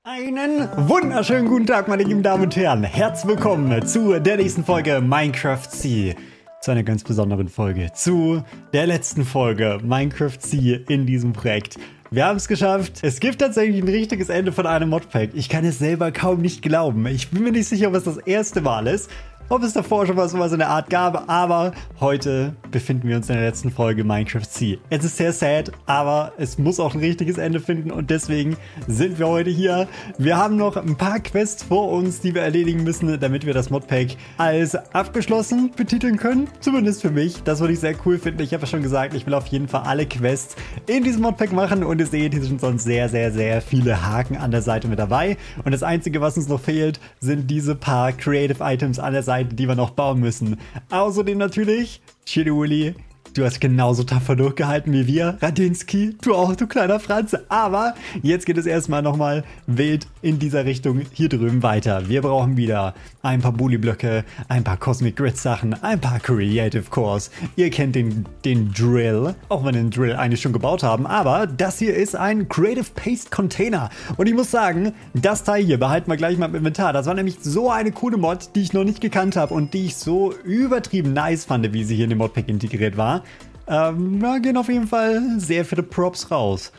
Einen wunderschönen guten Tag, meine lieben Damen und Herren. Herzlich willkommen zu der nächsten Folge Minecraft Sea. Zu einer ganz besonderen Folge. Zu der letzten Folge Minecraft Sea in diesem Projekt. Wir haben es geschafft. Es gibt tatsächlich ein richtiges Ende von einem Modpack. Ich kann es selber kaum nicht glauben. Ich bin mir nicht sicher, ob es das erste Mal ist. Ob es davor schon mal sowas in der Art gab, aber heute befinden wir uns in der letzten Folge Minecraft Sea. Es ist sehr sad, aber es muss auch ein richtiges Ende finden und deswegen sind wir heute hier. Wir haben noch ein paar Quests vor uns, die wir erledigen müssen, damit wir das Modpack als abgeschlossen betiteln können. Zumindest für mich. Das würde ich sehr cool finden. Ich habe ja schon gesagt, ich will auf jeden Fall alle Quests in diesem Modpack machen und ihr seht, hier sind sonst sehr, sehr, sehr viele Haken an der Seite mit dabei. Und das Einzige, was uns noch fehlt, sind diese paar Creative Items an der Seite, die wir noch bauen müssen. Außerdem natürlich, Chili Willy, du hast genauso tapfer durchgehalten wie wir. Radinski, du auch, du kleiner Franz. Aber jetzt geht es erstmal nochmal wild in dieser Richtung hier drüben weiter. Wir brauchen wieder ein paar Bully-Blöcke, ein paar Cosmic Grid Sachen, ein paar Creative Cores. Ihr kennt den Drill, auch wenn wir den Drill eigentlich schon gebaut haben. Aber das hier ist ein Creative Paste Container. Und ich muss sagen, das Teil hier behalten wir gleich mal im Inventar. Das war nämlich so eine coole Mod, die ich noch nicht gekannt habe und die ich so übertrieben nice fand, wie sie hier in dem Modpack integriert war. Da gehen auf jeden Fall sehr viele Props raus.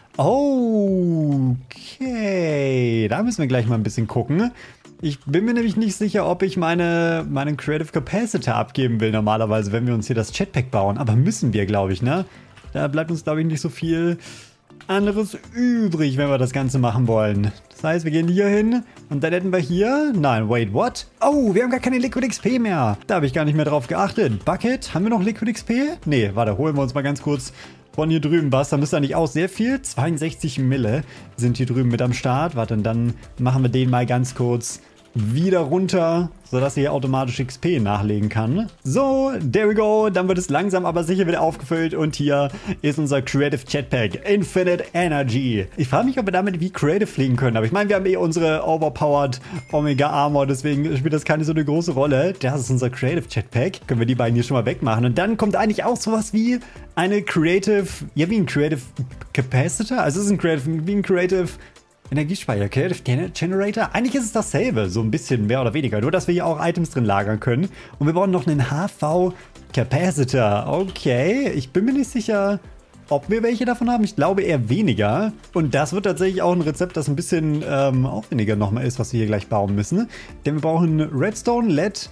Okay, da müssen wir gleich mal ein bisschen gucken. Ich bin mir nämlich nicht sicher, ob ich meinen Creative Capacitor abgeben will normalerweise, wenn wir uns hier das Jetpack bauen. Aber müssen wir, glaube ich, ne? Da bleibt uns, glaube ich, nicht so viel anderes übrig, wenn wir das Ganze machen wollen. Das heißt, wir gehen hier hin und dann hätten wir hier... Nein, wait, what? Oh, wir haben gar keine Liquid XP mehr. Da habe ich gar nicht mehr drauf geachtet. Bucket, haben wir noch Liquid XP? Nee, warte, holen wir uns mal ganz kurz von hier drüben was. Da müsste eigentlich auch sehr viel. 62 Mille sind hier drüben mit am Start. Warte, und dann machen wir den mal ganz kurz wieder runter, sodass er hier automatisch XP nachlegen kann. So, there we go. Dann wird es langsam aber sicher wieder aufgefüllt und hier ist unser Creative Jetpack. Infinite Energy. Ich frage mich, ob wir damit wie Creative fliegen können, aber ich meine, wir haben eh unsere Overpowered Omega Armor, deswegen spielt das keine so eine große Rolle. Das ist unser Creative Jetpack. Können wir die beiden hier schon mal wegmachen und dann kommt eigentlich auch sowas wie eine Creative, ja wie ein Creative Capacitor, also es ist ein Creative, wie ein Creative Energiespeicher, Creative Generator. Eigentlich ist es dasselbe, so ein bisschen mehr oder weniger. Nur, dass wir hier auch Items drin lagern können. Und wir brauchen noch einen HV Capacitor. Okay, ich bin mir nicht sicher, ob wir welche davon haben. Ich glaube eher weniger. Und das wird tatsächlich auch ein Rezept, das ein bisschen aufwendiger nochmal ist, was wir hier gleich bauen müssen. Denn wir brauchen Redstone, LED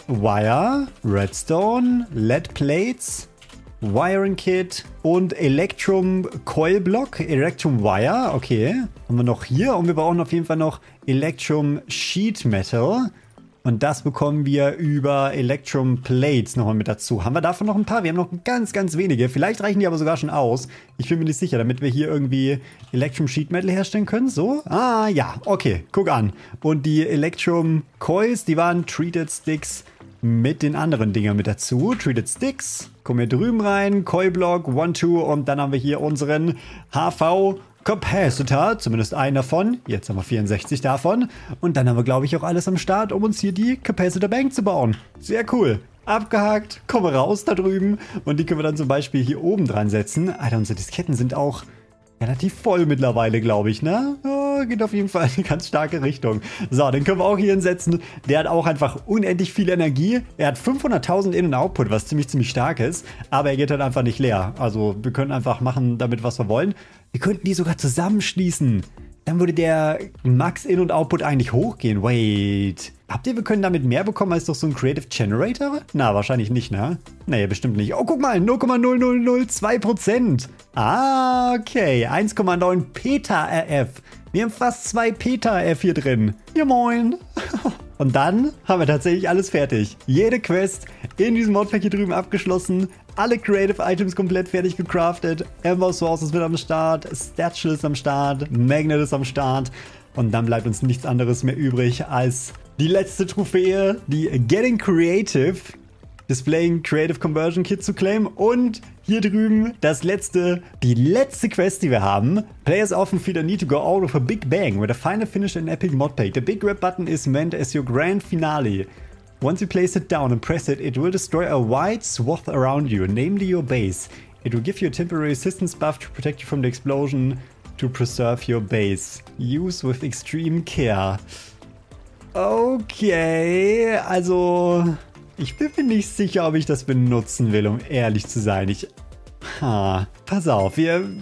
Wire, Redstone, LED Plates, Wiring Kit und Electrum Coil Block, Electrum Wire, okay. Haben wir noch hier und wir brauchen auf jeden Fall noch Electrum Sheet Metal. Und das bekommen wir über Electrum Plates nochmal mit dazu. Haben wir davon noch ein paar? Wir haben noch ganz, ganz wenige. Vielleicht reichen die aber sogar schon aus. Ich bin mir nicht sicher, damit wir hier irgendwie Electrum Sheet Metal herstellen können. So? Ah, ja. Okay, guck an. Und die Electrum Coils, die waren Treated Sticks mit den anderen Dingern mit dazu. Treated Sticks. Kommen wir drüben rein. Coil Block, 1, 2 und dann haben wir hier unseren HV Capacitor, zumindest einen davon. Jetzt haben wir 64 davon. Und dann haben wir, glaube ich, auch alles am Start, um uns hier die Capacitor Bank zu bauen. Sehr cool. Abgehakt, kommen wir raus da drüben. Und die können wir dann zum Beispiel hier oben dran setzen. Alter, unsere Disketten sind auch relativ voll mittlerweile, glaube ich, ne? Oh, geht auf jeden Fall in eine ganz starke Richtung. So, den können wir auch hier hinsetzen. Der hat auch einfach unendlich viel Energie. Er hat 500.000 In- und Output, was ziemlich stark ist. Aber er geht halt einfach nicht leer. Also wir können einfach machen damit, was wir wollen. Wir könnten die sogar zusammenschließen. Dann würde der Max In- und Output eigentlich hochgehen. Wait. Habt ihr, wir können damit mehr bekommen als doch so ein Creative Generator? Na, wahrscheinlich nicht, ne? Nee, bestimmt nicht. Oh, guck mal, 0,0002%. Ah, okay. 1,9 Peta RF. Wir haben fast 2 Peta RF hier drin. Ja, moin. Und dann haben wir tatsächlich alles fertig. Jede Quest in diesem Modpack hier drüben abgeschlossen. Alle Creative Items komplett fertig gecraftet. Ember Source ist mit am Start. Statue ist am Start. Magnet ist am Start. Und dann bleibt uns nichts anderes mehr übrig als die letzte Trophäe, die Getting Creative Displaying Creative Conversion Kit zu claimen. Und hier drüben die letzte Quest, die wir haben. Players often feel a need to go out with a big bang with a final finish in epic modpack. The big grab button is meant as your grand finale. Once you place it down and press it, it will destroy a wide swath around you, namely your base. It will give you a temporary resistance buff to protect you from the explosion to preserve your base. Use with extreme care. Okay, also ich bin mir nicht sicher, ob ich das benutzen will, um ehrlich zu sein. Pass auf,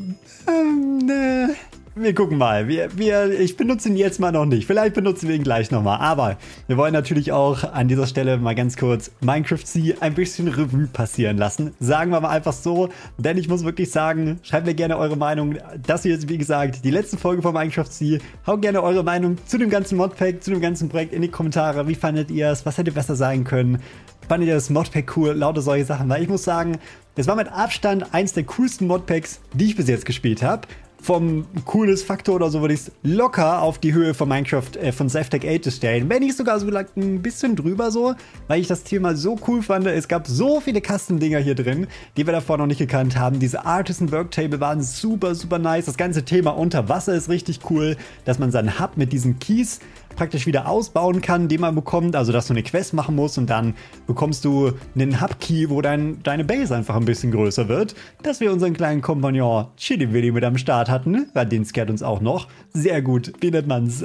wir gucken mal. Ich benutze ihn jetzt mal noch nicht. Vielleicht benutzen wir ihn gleich nochmal. Aber wir wollen natürlich auch an dieser Stelle mal ganz kurz Minecraft Sea ein bisschen Revue passieren lassen. Sagen wir mal einfach so. Denn ich muss wirklich sagen, schreibt mir gerne eure Meinung. Das hier ist, wie gesagt, die letzte Folge von Minecraft Sea. Haut gerne eure Meinung zu dem ganzen Modpack, zu dem ganzen Projekt in die Kommentare. Wie fandet ihr es? Was hätte besser sein können? Fandet ihr das Modpack cool? Lauter solche Sachen. Weil ich muss sagen, es war mit Abstand eins der coolsten Modpacks, die ich bis jetzt gespielt habe. Vom cooles Faktor oder so würde ich es locker auf die Höhe von Minecraft von Saftek Ages stellen. Wenn nicht sogar so ein bisschen drüber so, weil ich das Thema so cool fand. Es gab so viele Custom-Dinger hier drin, die wir davor noch nicht gekannt haben. Diese Artisan Worktable waren super, super nice. Das ganze Thema unter Wasser ist richtig cool, dass man seinen Hub mit diesen Keys praktisch wieder ausbauen kann, den man bekommt. Also, dass du eine Quest machen musst und dann bekommst du einen Hub-Key, wo deine Base einfach ein bisschen größer wird. Dass wir unseren kleinen Kompagnon Chili Willy mit am Start hatten. Weil den scared uns auch noch. Sehr gut. Wie nennt man's?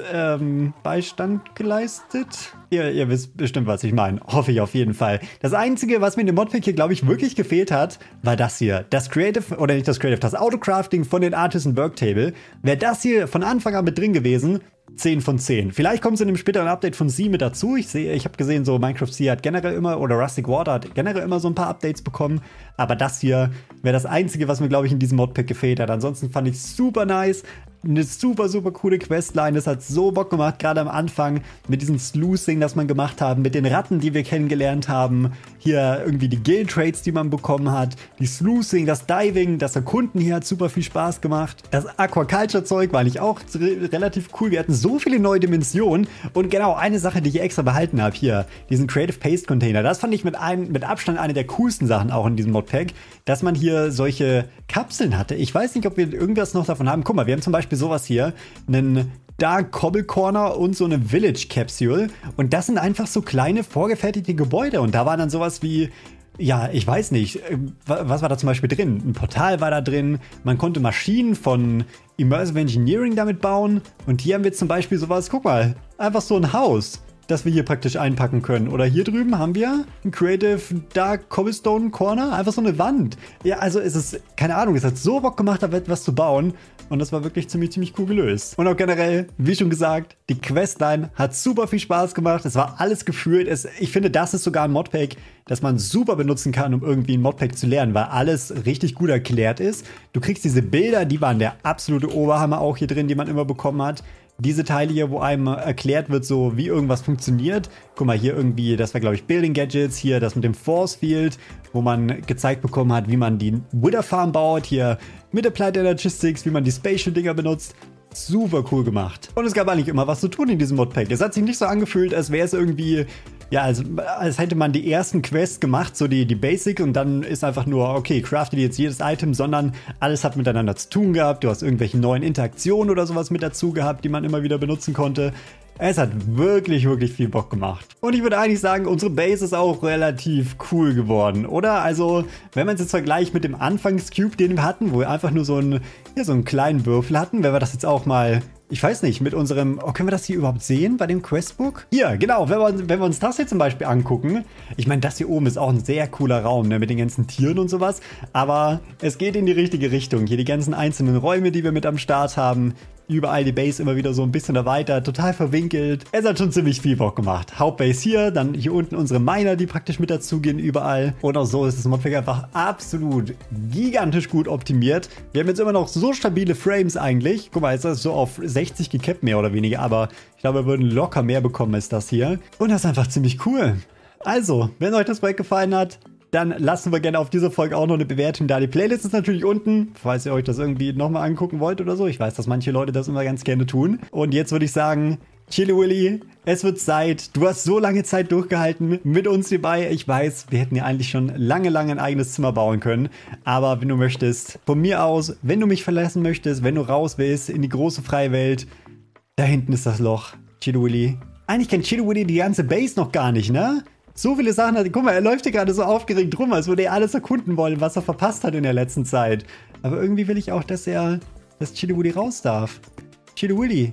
Beistand geleistet? Ihr wisst bestimmt, was ich meine. Hoffe ich auf jeden Fall. Das Einzige, was mir in dem Modpack hier, glaube ich, wirklich gefehlt hat, war das hier. Das Creative, oder nicht das Creative, das Autocrafting von den Artisan Worktable. Wäre das hier von Anfang an mit drin gewesen, 10 von 10. Vielleicht kommt es in einem späteren Update von Sea mit dazu. Ich habe gesehen, so Minecraft Sea hat generell immer, oder Rustic Water hat generell immer so ein paar Updates bekommen. Aber das hier wäre das Einzige, was mir, glaube ich, in diesem Modpack gefehlt hat. Ansonsten fand ich es super nice. Eine super, super coole Questline. Das hat so Bock gemacht, gerade am Anfang mit diesem Sluicing, das man gemacht haben, mit den Ratten, die wir kennengelernt haben. Hier irgendwie die Guild-Trades, die man bekommen hat. Die Sluicing, das Diving, das Erkunden hier hat super viel Spaß gemacht. Das Aquaculture-Zeug war eigentlich auch relativ cool. Wir hatten so viele neue Dimensionen. Und genau, eine Sache, die ich extra behalten habe hier, diesen Creative Paste Container. Das fand ich mit Abstand eine der coolsten Sachen auch in diesem Modpack, dass man hier solche Kapseln hatte. Ich weiß nicht, ob wir irgendwas noch davon haben. Guck mal, wir haben zum Beispiel sowas hier, einen Dark Cobble Corner und so eine Village Capsule. Und das sind einfach so kleine vorgefertigte Gebäude. Und da war dann sowas wie, ja, ich weiß nicht, was war da zum Beispiel drin? Ein Portal war da drin. Man konnte Maschinen von Immersive Engineering damit bauen. Und hier haben wir zum Beispiel sowas, guck mal, einfach so ein Haus, das wir hier praktisch einpacken können. Oder hier drüben haben wir ein Creative Dark Cobblestone Corner. Einfach so eine Wand. Ja, also es ist, keine Ahnung, es hat so Bock gemacht, da etwas zu bauen. Und das war wirklich ziemlich cool gelöst. Und auch generell, wie schon gesagt, die Questline hat super viel Spaß gemacht. Es war alles gefühlt. Ich finde, das ist sogar ein Modpack, das man super benutzen kann, um irgendwie ein Modpack zu lernen, weil alles richtig gut erklärt ist. Du kriegst diese Bilder, die waren der absolute Oberhammer auch hier drin, die man immer bekommen hat. Diese Teile hier, wo einem erklärt wird, so wie irgendwas funktioniert. Guck mal, hier irgendwie, das war glaube ich Building Gadgets, hier das mit dem Force Field, wo man gezeigt bekommen hat, wie man die Wither Farm baut, hier mit Applied Energistics, wie man die Spatial Dinger benutzt. Super cool gemacht. Und es gab eigentlich immer was zu tun in diesem Modpack. Es hat sich nicht so angefühlt, als wäre es irgendwie, ja, als hätte man die ersten Quests gemacht, so die Basic, und dann ist einfach nur, okay, crafte jetzt jedes Item, sondern alles hat miteinander zu tun gehabt. Du hast irgendwelche neuen Interaktionen oder sowas mit dazu gehabt, die man immer wieder benutzen konnte. Es hat wirklich viel Bock gemacht. Und ich würde eigentlich sagen, unsere Base ist auch relativ cool geworden, oder? Also, wenn man es jetzt vergleicht mit dem Anfangscube, den wir hatten, wo wir einfach nur so einen kleinen Würfel hatten, wenn wir das jetzt auch mal, ich weiß nicht, mit unserem, können wir das hier überhaupt sehen bei dem Questbook? Hier, genau, wenn wir uns das hier zum Beispiel angucken, ich meine, das hier oben ist auch ein sehr cooler Raum, ne, mit den ganzen Tieren und sowas, aber es geht in die richtige Richtung. Hier die ganzen einzelnen Räume, die wir mit am Start haben, überall die Base immer wieder so ein bisschen erweitert, total verwinkelt. Es hat schon ziemlich viel Bock gemacht. Hauptbase hier, dann hier unten unsere Miner, die praktisch mit dazugehen überall. Und auch so ist das Modpack einfach absolut gigantisch gut optimiert. Wir haben jetzt immer noch so stabile Frames eigentlich. Guck mal, jetzt ist es so auf 60 gekappt, mehr oder weniger, aber ich glaube, wir würden locker mehr bekommen als das hier. Und das ist einfach ziemlich cool. Also, wenn euch das Projekt gefallen hat, dann lassen wir gerne auf dieser Folge auch noch eine Bewertung da. Die Playlist ist natürlich unten, falls ihr euch das irgendwie nochmal angucken wollt oder so. Ich weiß, dass manche Leute das immer ganz gerne tun. Und jetzt würde ich sagen, Chili Willy, es wird Zeit. Du hast so lange Zeit durchgehalten mit uns hierbei. Ich weiß, wir hätten ja eigentlich schon lange ein eigenes Zimmer bauen können. Aber wenn du möchtest, von mir aus, wenn du mich verlassen möchtest, wenn du raus willst in die große freie Welt, da hinten ist das Loch. Chili Willy. Eigentlich kennt Chili Willy die ganze Base noch gar nicht, ne? So viele Sachen hat. Guck mal, er läuft hier gerade so aufgeregt rum, als würde er alles erkunden wollen, was er verpasst hat in der letzten Zeit. Aber irgendwie will ich auch, dass er dass Chillywoody raus darf. Chillywoody.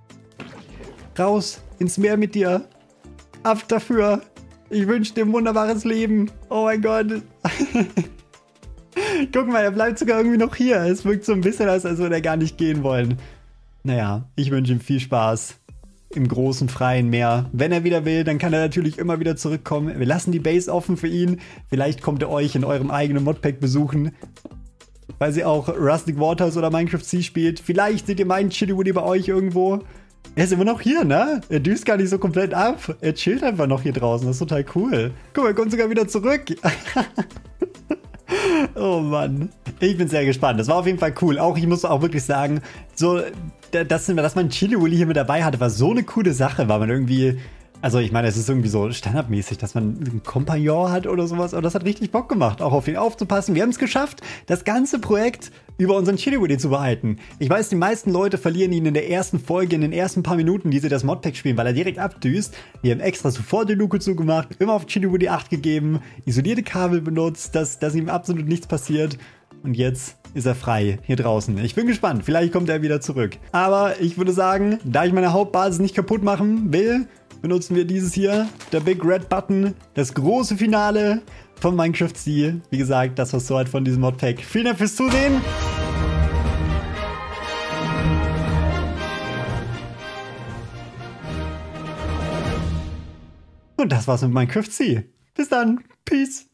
Raus ins Meer mit dir. Ab dafür. Ich wünsche dir ein wunderbares Leben. Oh mein Gott. Guck mal, er bleibt sogar irgendwie noch hier. Es wirkt so ein bisschen, als würde er gar nicht gehen wollen. Naja, ich wünsche ihm viel Spaß. Im großen, freien Meer. Wenn er wieder will, dann kann er natürlich immer wieder zurückkommen. Wir lassen die Base offen für ihn. Vielleicht kommt er euch in eurem eigenen Modpack besuchen. Weil sie auch Rustic Waters oder Minecraft Sea spielt. Vielleicht seht ihr meinen Chillywoody bei euch irgendwo. Er ist immer noch hier, ne? Er düst gar nicht so komplett ab. Er chillt einfach noch hier draußen. Das ist total cool. Guck mal, er kommt sogar wieder zurück. Oh Mann. Ich bin sehr gespannt. Das war auf jeden Fall cool. Auch, ich muss auch wirklich sagen, so, dass man Chillywoody hier mit dabei hatte, war so eine coole Sache, weil man irgendwie, also ich meine, es ist irgendwie so standardmäßig, dass man einen Kompagnon hat oder sowas, aber das hat richtig Bock gemacht, auch auf ihn aufzupassen. Wir haben es geschafft, das ganze Projekt über unseren Chillywoody zu behalten. Ich weiß, die meisten Leute verlieren ihn in der ersten Folge, in den ersten paar Minuten, die sie das Modpack spielen, weil er direkt abdüst. Wir haben extra sofort die Luke zugemacht, immer auf Chillywoody 8 gegeben, isolierte Kabel benutzt, dass ihm absolut nichts passiert. Und jetzt ist er frei hier draußen. Ich bin gespannt, vielleicht kommt er wieder zurück. Aber ich würde sagen, da ich meine Hauptbasis nicht kaputt machen will, benutzen wir dieses hier, der Big Red Button, das große Finale von Minecraft Sea. Wie gesagt, das war's soweit von diesem Modpack. Vielen Dank fürs Zusehen. Und das war's mit Minecraft Sea. Bis dann. Peace.